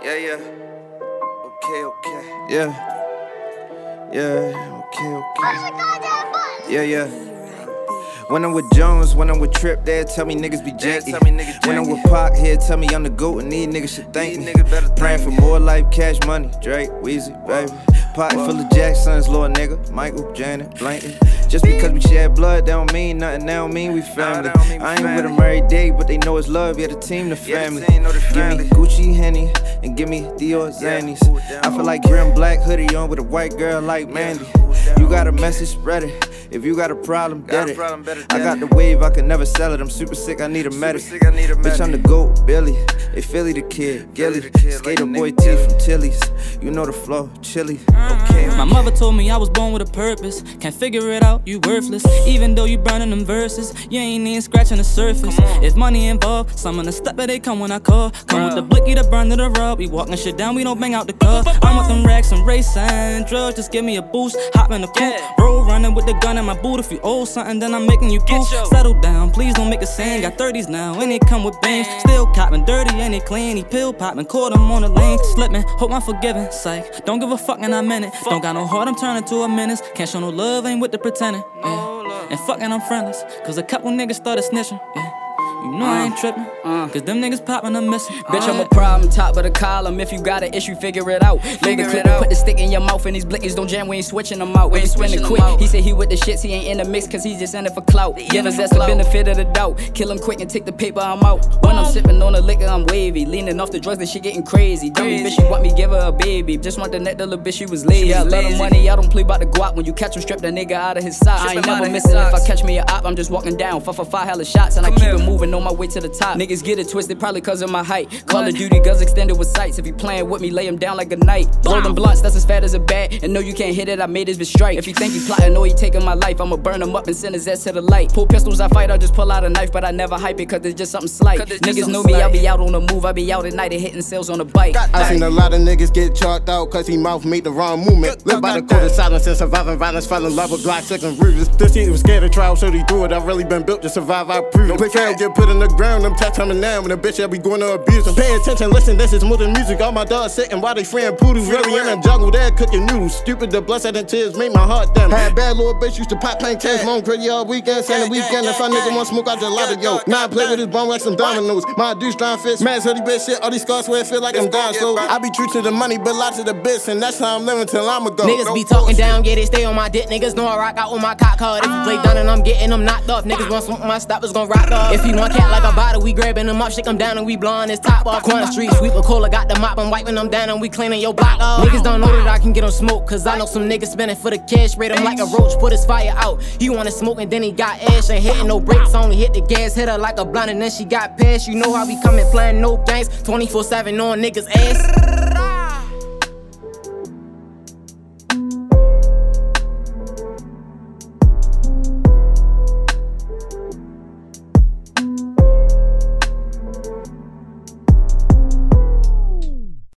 Yeah. Okay. Yeah. Okay. Yeah. When I'm with Jones, when I'm with Trip, they'll tell me niggas be janky. When I'm with Pac, he'll tell me I'm the GOAT and these niggas should thank me. Praying for more life, cash money, Drake, Weezy, baby. Pocket full of Jacksons, little nigga, Michael, Janet, Blanket. Just because we share blood, that don't mean nothing, that don't mean we family. I ain't with them every day, but they know it's love, yeah, the team, the family. Give me Gucci, Henny, and give me Dior, Zannies. I feel like Grim Black hoodie on with a white girl like Mandy. You got a message, spread it. If you got a problem, get it. I got the wave, I can never sell it. I'm super sick, I need a medic. Bitch, I'm the GOAT, Billy. Hey, Philly the kid, Gilly. Skater boy T from Tilly's. You know the flow, chilly. Okay. My mother told me I was born with a purpose. Can't figure it out, you worthless. Even though you burning them verses, you ain't even scratching the surface. If money involved, some of the stuff that they come when I call. Come with the blicky, the burn to the rub. We walking shit down, we don't bang out the car. I'm with them racks and racing drugs, just give me a boost. Hop in the coupe, roll running with the gun in my boot. If you owe something, then I'm making you proof. Settle down, please don't make a scene. Got 30s now, and they come with bangs. Still copping dirty and they clean. He pill popping, caught him on the lane. Slipping, hope I'm forgiven. Psych, don't give a fuck and I meant it. Don't got no heart, I'm turning to a menace. Can't show no love, ain't with the pretending. Yeah. And fucking I'm friendless, cause a couple niggas started snitching. Yeah. You know I ain't trippin', cause them niggas poppin', I'm missing. Bitch, I'm a problem, top of the column. If you got an issue, figure it out. Load the clip and put the stick in your mouth, and these blickies don't jam, we ain't switching them out. We ain't spinning quick. He said he with the shits, he ain't in the mix, cause he just in it for clout. Give us that's the benefit of the doubt. Kill him quick and take the paper, I'm out. When I'm sippin' on the liquor, I'm wavy. Leaning off the drugs, this shit getting crazy. Dummy bitch, she want me, give her a baby. Just want the net, the little bitch, she was lazy. I love the money, I don't play about the guap. When you catch him, strip the nigga out of his sock. I ain't never missing. If I catch me a op, I'm just walking down. 5 hella shots, and I keep it moving on my way to the top. Niggas get it twisted, probably cause of my height. Call of Duty guns extended with sights. If you playing with me, lay him down like a knight. Rolling blunts, that's as fat as a bat. And no, you can't hit it, I made this bitch strike. If you think you plotting or you taking my life, I'ma burn him up and send his ass to the light. Pull pistols, I fight, I just pull out a knife. But I never hype it, cause it's just something slight. Niggas know me, I be out on the move. I be out at night and hitting sales on the bike. I seen a lot of niggas get chalked out cause he mouth made the wrong movement. Live by the code of silence and surviving violence. Fell in love with Glock 6 and Rugers. This shit was scared of trial, so he threw it. I really been built to survive, I prove it. Quick fail, get put in the ground, them text coming down. When a bitch I be going to abuse them. Pay attention, listen, this is more than music. All my dogs sitting while they friend poodles. Really in the jungle, there cooking noodles. Stupid, the blood and tears make my heart damn. Had bad little bitch, used to pop paint tags. Long pretty all weekend, Sunday weekend. If I nigga want smoke, I just lot of yo. Now I play with his bone like some dominoes. My dudes trying fish, man's hoodie bitch shit. All these scars where it feel like I'm dying slow. I be true to the money, but lots of the bitch, and that's how I'm living till I'ma go. Niggas be talking down, yeah, they stay on my dick. Niggas know I rock out with my cock hard. If you play done and I'm getting them knocked off. Niggas want smoke, my stoppers gon' rock off. If you want cat like a bottle, we grabbing them up, shake them down and we blowing his top off. Corner street, sweep a cola, got the mop, I'm wiping them down and we cleaning your block off. Niggas don't know that I can get them smoke, cause I know some niggas spinning for the cash. Rate him like a roach, put his fire out. He wanna smoke and then he got ash. Ain't hitting no brakes, only hit the gas. Hit her like a blind and then she got past. You know how we coming, playing no games, 24/7 on niggas ass.